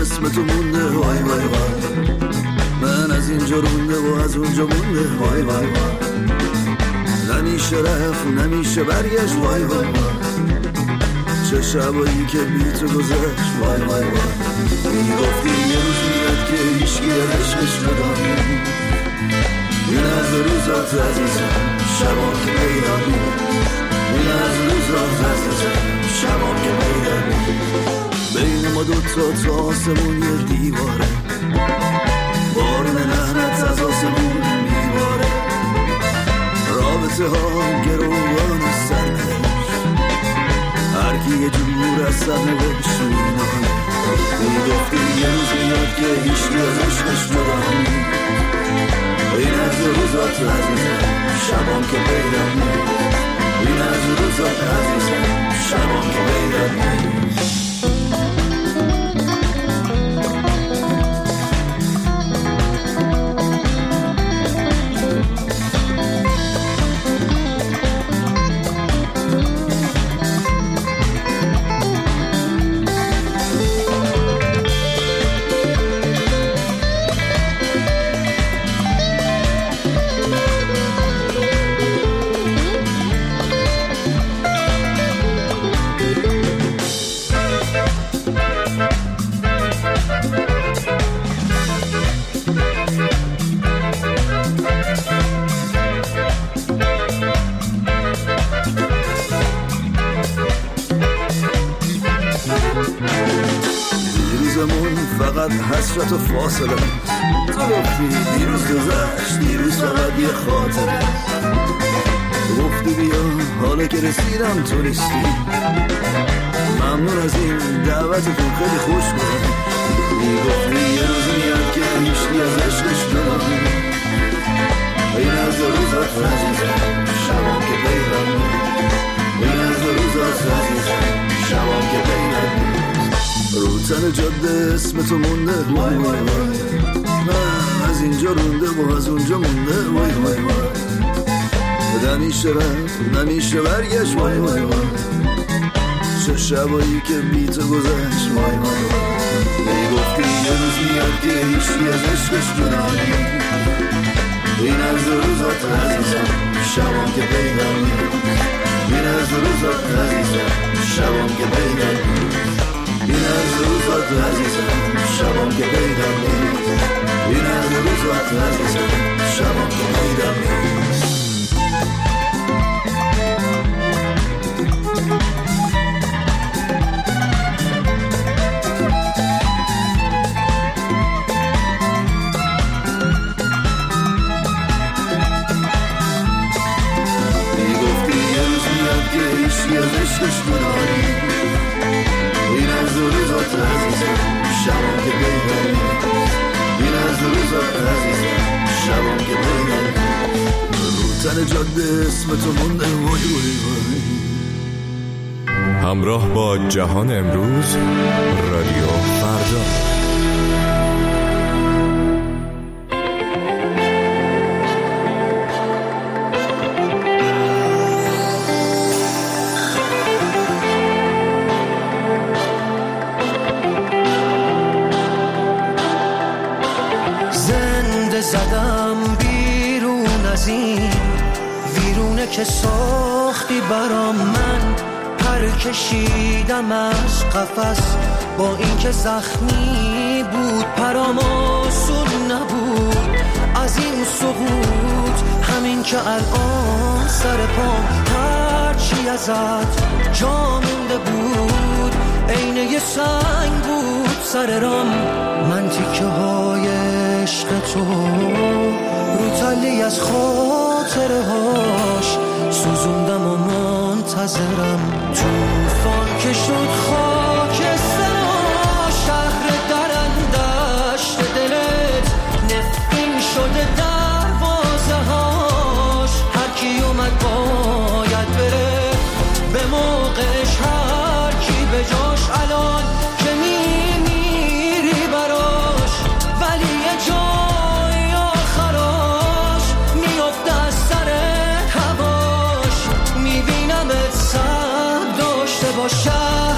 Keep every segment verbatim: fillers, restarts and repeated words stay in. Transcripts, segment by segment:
اسم تو مونده وای وای وای. من از اینجا رونده و از اونجا مونده وای وای وای. نمیشه رفت نمیشه برگشت وای وای وای. چه شبایی که بی تو گذشت وای وای وای. میگفتی یه روز میاد که هیچکی از عشقش جدا نیست. این از روزات عزیزم شبام که پیدا نیست. این از روزات عزیزم شبام که پیدا نیست. بین ما دوتا تا آسمون یه دیواره. بارون لعنت از آسمون میباره. رابطه ها گروگان سرنوشت. هر کی یه جور از سرنوشت مینانه. میگفتی یه روز میاد که هیچکی از عشقش جدا نیست. این از روزات عزیزم شبام که پیدا نیست. این از روزات عزیزم شبام که پیدا نیست. فقط حسرت و فاصله. تو گفتی دیروز گذشت دیروز فقط یه خاطره. گفتی بیا حالا که رسیدم تو نیستی. ممنون از این دعوتتون خیلی خوش بود. میگفتی یه روز میاد که هیچکی از عشقش جدا نیست. این از روزات عزیزم شبام که پیدا نیست. این از روزات عزیزم شبام که پیدا نیست. رو تن جاده اسم تو مونده وای وای وای. من از اینجا رونده و از اونجا مونده وای وای وای. نمیشه رفت نمیشه برگشت وای وای وای. چه شبایی که بی تو گذشت وای وای وای. میگفتی یه روز میاد که هیچکی از عشقش جدا نیست. این از روزات عزیزم شبام که پیدا نیست. این از روزات عزیزم شبام که پیدا نیست. این از روزات عزیزم شبام که پیدا نیست. این از روزات عزیزم شبام که پیدا نیست. میگفتی یه روز میاد که هیچکی از عشقش جدا نیست. این از روزات عزیزم شبام که پیدا نیست. این از روزات عزیزم شبام که پیدا نیست. رو تن جاده اسم تو مونده وای وای وای. همراه با جهان امروز رادیو فردا. زدم بیرون از این ویرونه که ساختی برام. من پر کشیدم از قفس با این که زخمی بود. پرام آسون نبود از این سقوط. همین که الان سر پام هرچی ازت جا مونده بود. عین یه سنگ بود سر رام. من تیکه های عشق تو رو تلی از خاطره هاش سوزوندم و منتظرم. توفان که شد خاکستر شهر درندش دلت نفرین شده دروازه هاش. هر کی اومد باید بره به موقعش. هر کی به جاش الان که میمیری براش. ولی یه جای آخراش میفته از سر هواش. میبینمت سر داشته باشه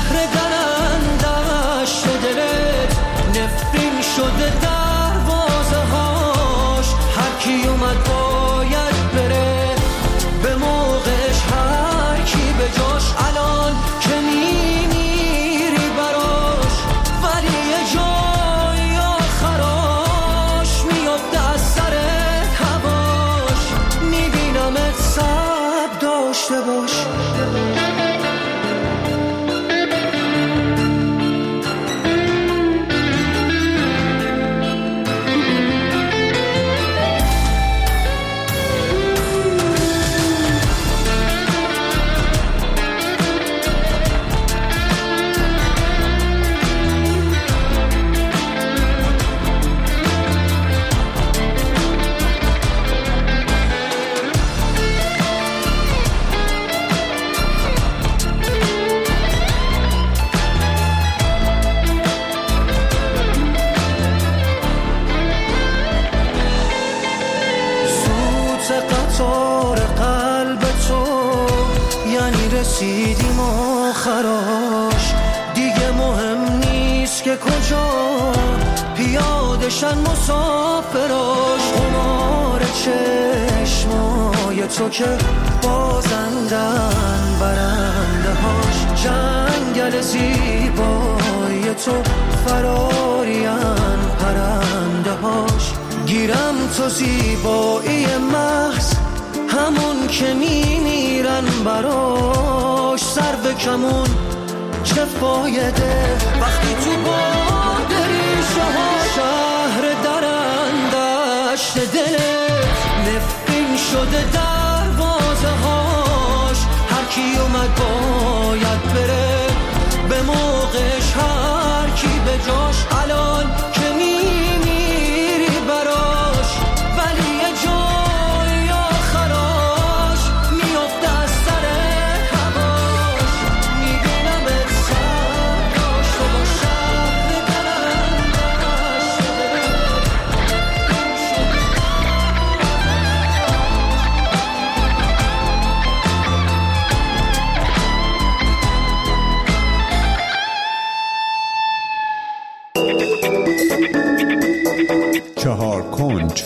داشته باش. رسیدیم آخراش، دیگه مهم نیست که کجا پیاده شن مسافراش. قمار چشمای تو که بازندن برنده هاش، جنگل زیبای تو فرارین پرنده هاش. گیرم تو زیبایی محض همون که میمیرن براش، سر به کمون چه فایده وقتی تو باد ریشه ها شهر درندشت دلت نفرین شده دروازه هاش. هر کی اومد باید بره به موقعش، هر کی به جاش. الان که میمیری براش ولی یه جای آخراش میفته از سر هواش. میبینم سر داشته با شهر درندش چهار کنج.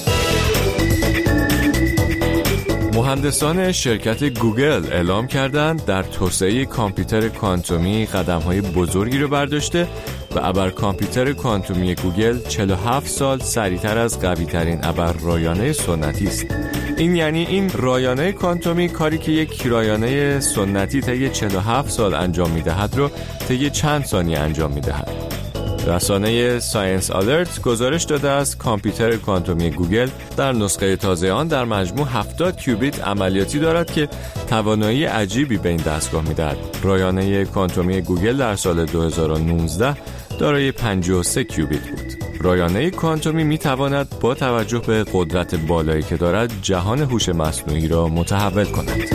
مهندسان شرکت گوگل اعلام کردند در توسعه کامپیوتر کوانتومی قدم‌های بزرگی رو برداشته و ابر کامپیوتر کوانتومی گوگل چهل و هفت سال سریعتر از قوی‌ترین ابر رایانه سنتی است. این یعنی این رایانه کوانتومی کاری که یک رایانه سنتی طی چهل و هفت سال انجام می‌دهد رو طی چند ثانیه انجام می‌دهد. رسانه ساینس آلرت گزارش داده است کامپیوتر کوانتومی گوگل در نسخه تازه آن در مجموع هفتاد کیوبیت عملیاتی دارد که توانایی عجیبی به این دستگاه می‌دهد. رایانه کوانتومی گوگل در سال دو هزار و نوزده دارای پنجاه و سه کیوبیت بود. رایانه کوانتومی می‌تواند با توجه به قدرت بالایی که دارد جهان هوش مصنوعی را متحول کند.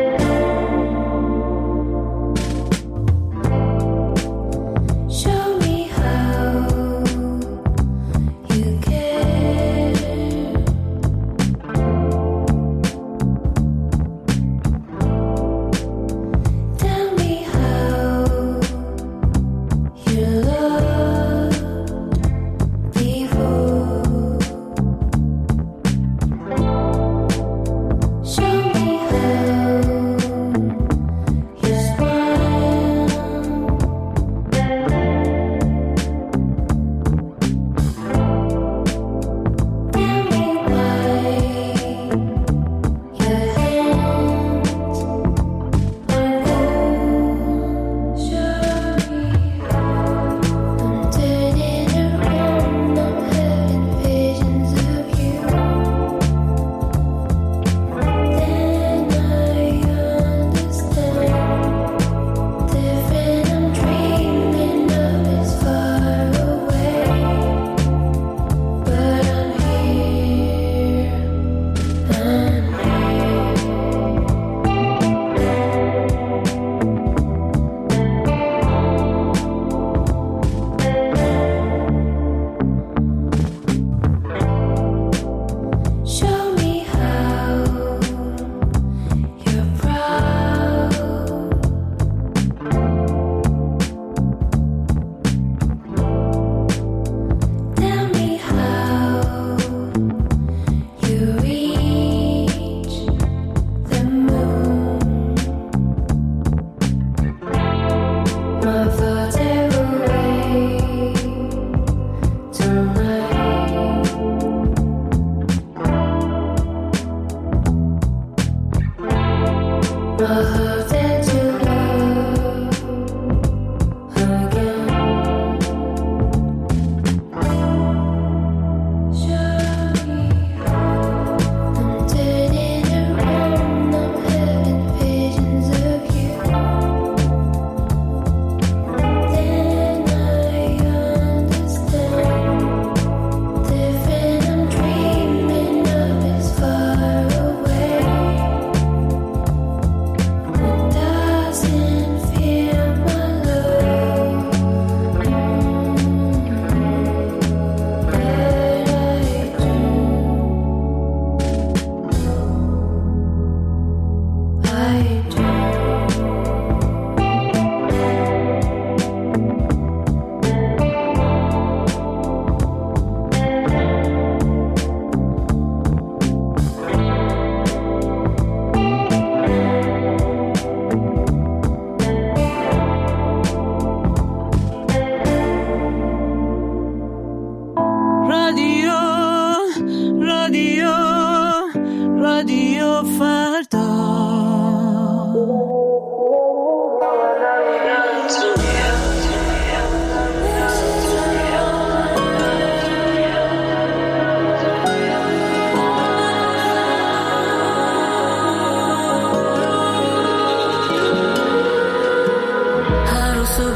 Show me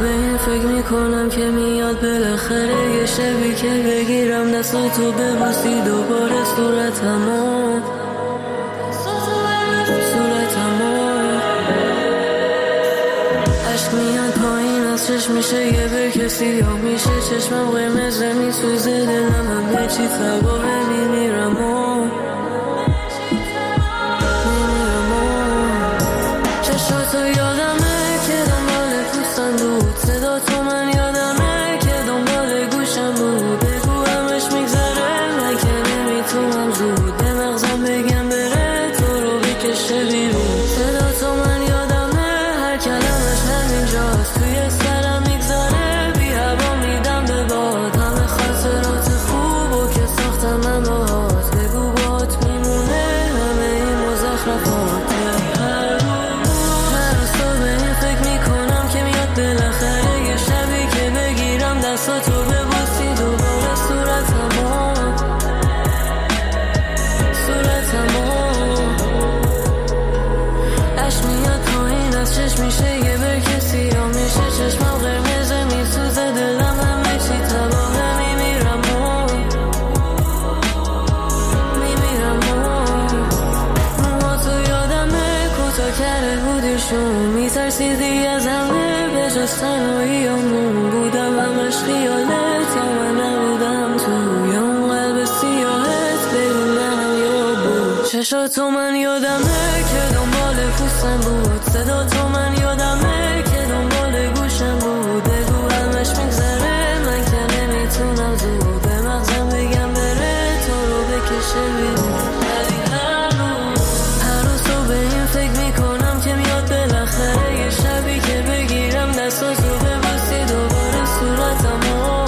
به این فکر میکنم که میاد بالاخره یه شبی که بگیرم دستاتو ببوسی دوباره صورتمو صورتمو عشق میاد پایین از چشم میشه یه بر کسی یا میشه چشمم قرمزه میسوزه دلم همه چی تباهه میمیرم و چشاتو یادمه که دنبال پوستم بود صدا تو من یادمه که دنبال گوشم بود بگو همش میگذره من که نمیتونم زود به مغزم بگم بره تو رو بکشه بیرون صدا تو من یادمه هر کلمش همینجاست توی سرم میگذره بی هوا میدم به باد همه خاطرات خوبو که ساختم من باهات بگو باهات میمونه همه این مزخرفات بالاخره یه شبی که بگیرم دستاتو ببوسی دوباره صورتمو صورتمو عشق میاد پایین از چشم میشه یه بر کسی یا میشه چشمم قرمزه میسوزه دلم همه چی تباهه میمیرم و میمیرم و موهاتو یادمه کوتا کرده بودیشون میترسیدی از همه جز تنهاییمون بودم همش خیالت یا من نبودم تو یا اون قلب سیاهت بگو منم یا بود چشاتو من یادمه که دنبال پوستم بود صدا تو من یادمه که دنبال گوشم بود بگو همش میگذره من که نمیتونم زود به مغزم بگم بره تو رو بکشه بیرون ولی هنوز هنوز تو به این فکر میکنم که میاد بالاخره یه شبی که بگیرم دستاتو ببوسی دوباره صورتمو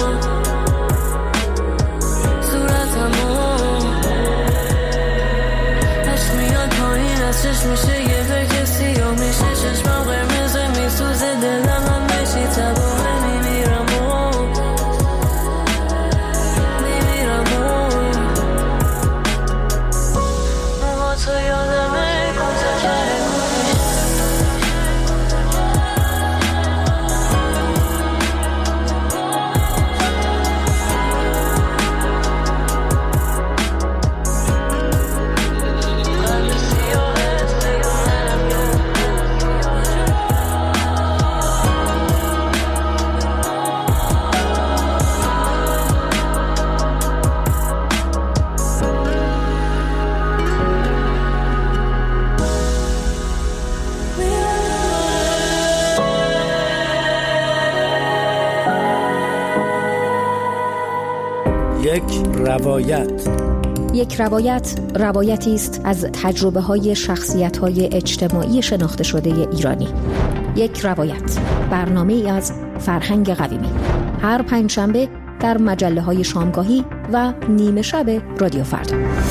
صورتمو عشق میاد پایین از چشم میشه یه بر کسی یا میشه چشمم قرمزه میسوزه دلم همه چی تباهه میمیرم و میمیرم و موهاتو یادمه کوتا کرده یک روایت. یک روایت روایتی است از تجربه‌های شخصیت‌های اجتماعی شناخته شده ایرانی. یک روایت، برنامه‌ای از فرهنگ قویمی. هر پنجشنبه در مجله‌های شامگاهی و نیمه شب رادیو فردا.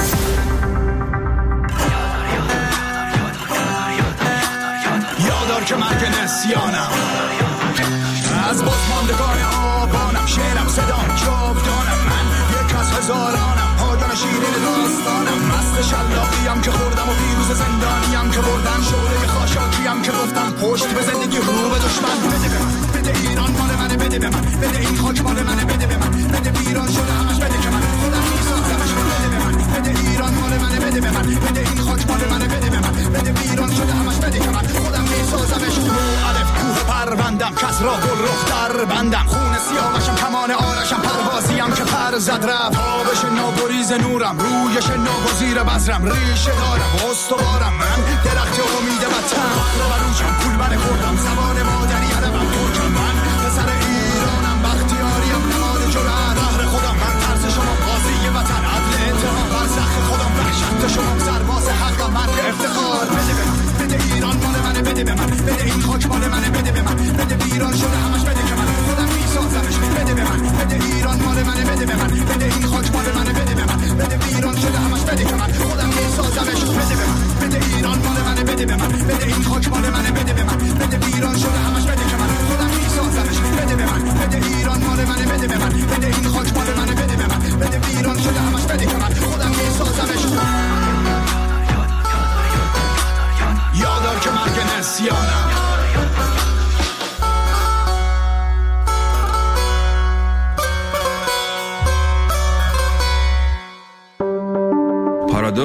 یادار که مرگ نسیانم از بازماندگان آبانم، شعرم صدام جاودانم، من یک از هزارانم، پایان شیرین داستانم، مست شلاقیم که خوردم و پیروز زندانیم که بردم، شعله خاشاکیم که گفتم پشت به زندگی رو به دشمن. بده به من، بده ایران مال منه، بده به من، بده این خاک مال منه، بده به من، بده ویران شده همش، بده که من خودم میسازمش، بده به من، بده ایران مال منه، بده به من، بده این خاک مال منه، بده به من، بده ویران شده همش، بده که من خودم میسازمش. الف کوه پروندم کس را گل رخ در بندم، خون سیاوشم کمان آرشم، پروازیم که پر زد رفت، آبش نابریز نورم، رویش ناگزیر بذرم، ریشه دارم استوارم، من درخت امید وطن، روشم پول من خوردم، زبان مادری عربم ترکم، من پسر ایرانم، بختیاریم نماد جرأت، بهر خودم من ترس شما، قاضی وطن، عدل اتهام بر سخت خودم، وحشت شما، سرباز حقم، من افتخار. بده به من، بده ایران مال منه، بده به من، بده این خاک مال منه، بده به من، بده ویران شده همش، بده که من خودم میسازمش، بده به من، بده ایران مال منه، بده به من، بده این خاک مال منه، بده به من، بده ویران شده همش، بده که من خودم میسازمش، بده به من، بده ایران مال منه، بده به من، بده این خاک مال منه، بده به من، بده ویران شده همش، بده که من خودم میسازمش.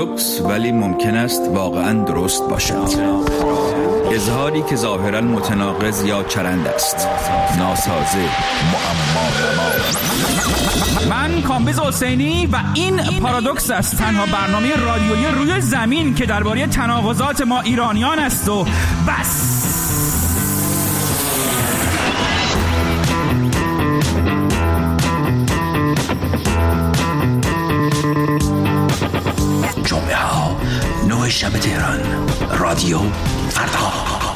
پارادوکس ولی ممکن است واقعا درست باشد. اظهاری که ظاهرا متناقض یا چرند است، ناسازه، معما. من کامبیز حسینی و این پارادوکس است، تنها برنامه رادیویی روی زمین که درباره تناقضات ما ایرانیان است و بس. جمعه ها نه شب تهران، رادیو فردا.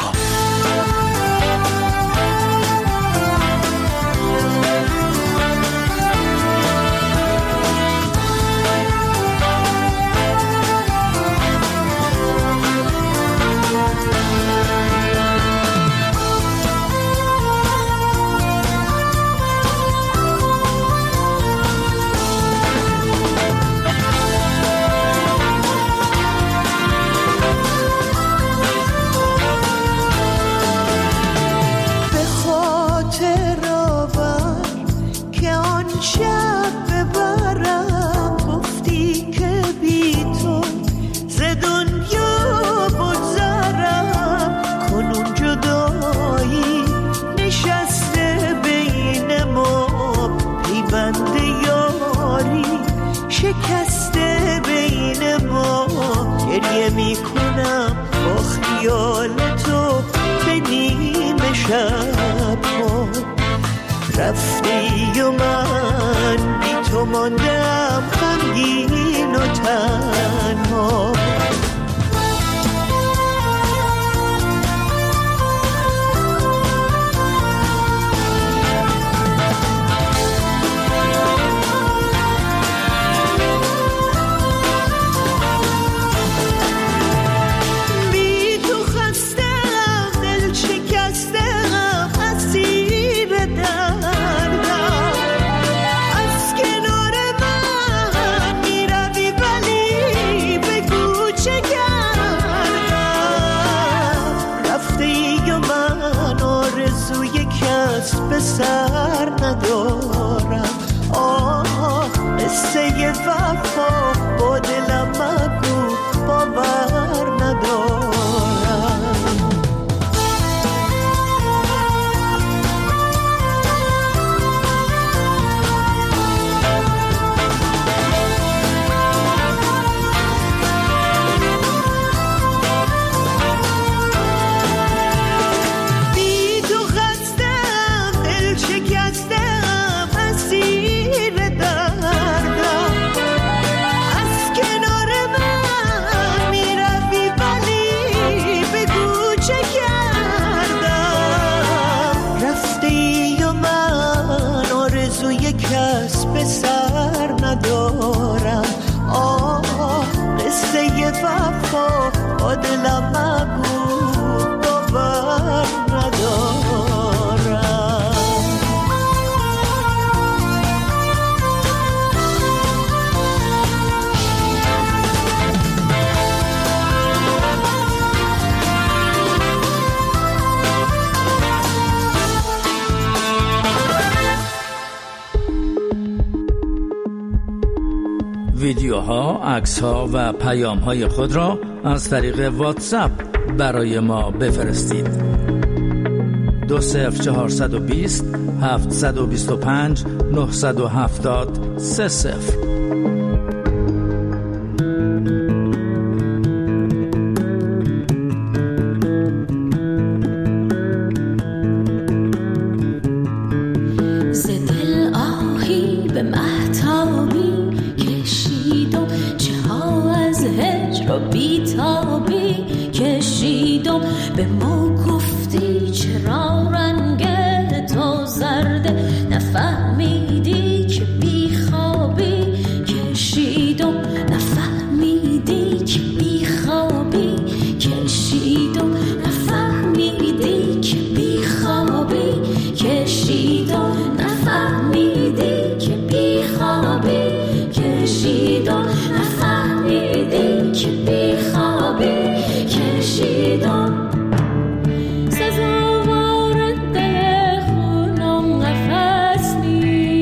شکسته بین ما گریه میکنم با خیال تو به نیمه شب ها. رفتی و من بی تو ماندم غمگین و تنها. به سر ندارم آه قصه وفا با دلم مگو باور ندارم. ندارم آه قصه وفا با دلم مگو باور ندارم. ویدیوها، عکس‌ها و پیام‌های خود را از طریق واتساپ برای ما بفرستید. دو صفر چهارصد و بیست هفتصد و بیست و پنج نهصد و هفتاد سه صفر. به ما گفتی چرا رنگ تو زرده، نفهمیدی که بی خوابی کشیدم، نفهمیدی که بی خوابی کشیدم، نفهمیدی که بی خوابی کشیدم، نفهمیدی که بی خوابی کشیدم، نفهمیدی که بی خوابی کشیدم. سزاوار دل خونم نفس نیست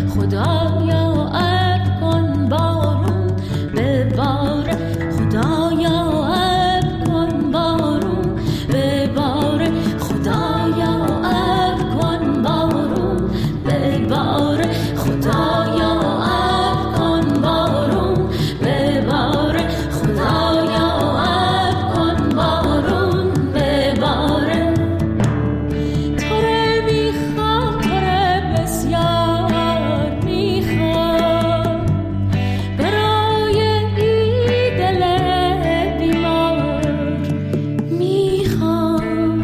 خدایا ابر کن بارون بباره خدایا ابر کن بارون بباره خدایا ابر کن بارون بباره خدایا ابر کن بارون بباره خدایا ابر کن بارون بباره تو رو میخوام تو رو بسیار میخوام برای این دل بیمار میخوام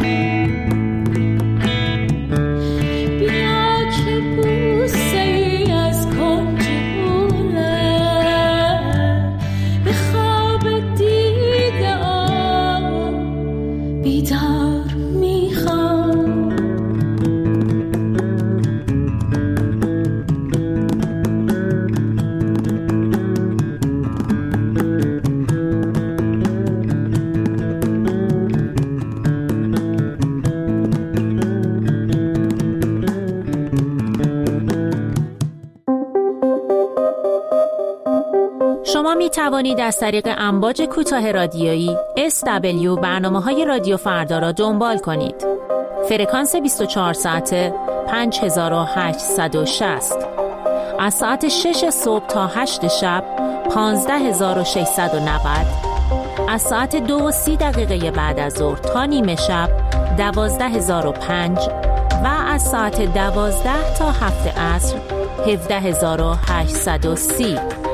بیا که بوسه ای از کنج گونه به خواب دیده آم بیدار میخوام شما می توانید از طریق امواج کوتاه رادیویی اس دبلیو برنامه‌های رادیو فردا را دنبال کنید. فرکانس بیست و چهار ساعته پنج هزار و هشتصد و شصت. از ساعت شش صبح تا هشت شب پانزده هزار و ششصد و نود. از ساعت دو و سی دقیقه بعد از ظهر تا نیمه شب دوازده هزار و پنج و از ساعت دوازده تا هفت عصر هفده هزار و هشتصد و سی.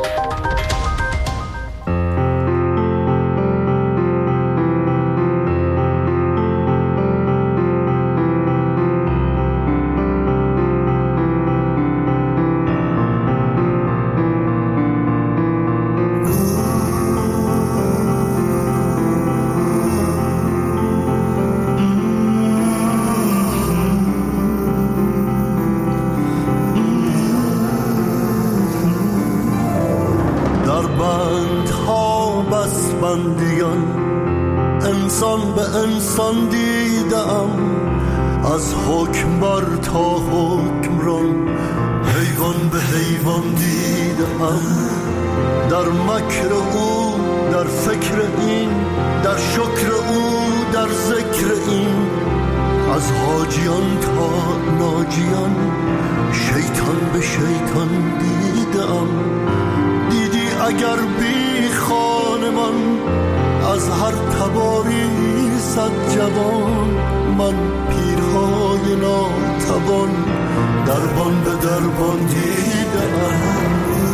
انسان به انسان دیدم از حکم بر تا حکمران حیوان به حیوان دیدم در مکر او در فکر این در شکر او در ذکر این از حاجیان تا ناجیان شیطان به شیطان دیدم دیدی اگر بی خانمان از هر تباری صد جوان من پیرهای ناتوان دربان به دربان دیدم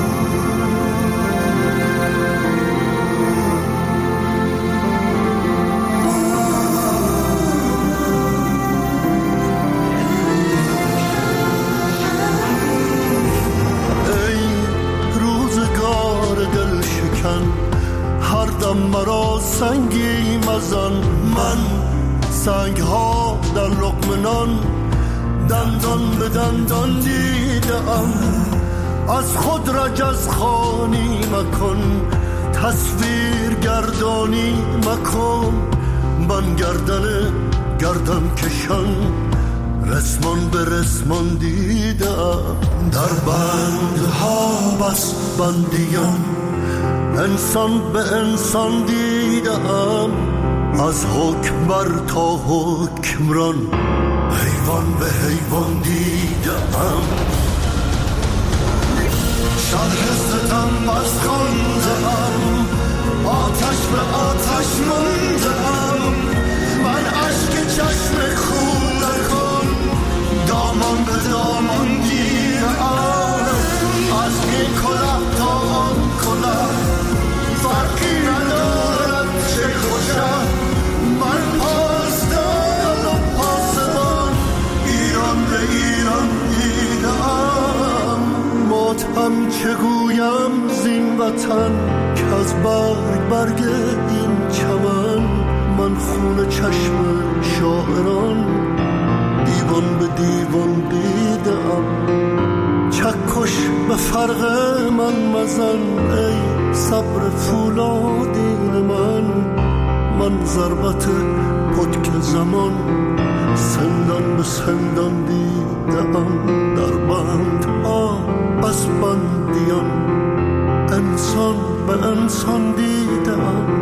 هر دم مرا سنگی مزن من سنگ ها در لقمه نان دندان به دندان دیدم از خود رجز خوانی مکن تصویر گردانی مکن من گردن گردن کشان رسمان به رسمان دیدم در بندها بس بندیان انسان به انسان دیدم از حکم بر تا حکمران حیوان به حیوان دیدم شرح ستم بس خواندم آتش به آتش ماندم من اشک چشم کودکان دامان به دامان دیدم از این کلاه تا آن کلاه فرقی ندارد چه خوشم من پاسدار و پاسبان ایران به ایران دیدم ماتم چگویم زین وطن که از برگ برگ این چمن من خون چشم شاعران دیوان به دیوان دیدم چکش به فرق من مزن ای صبر فولادین من من ضربت پتک زمان سندان به سندان دیدم در بندها از بندیان انسان به انسان دیدم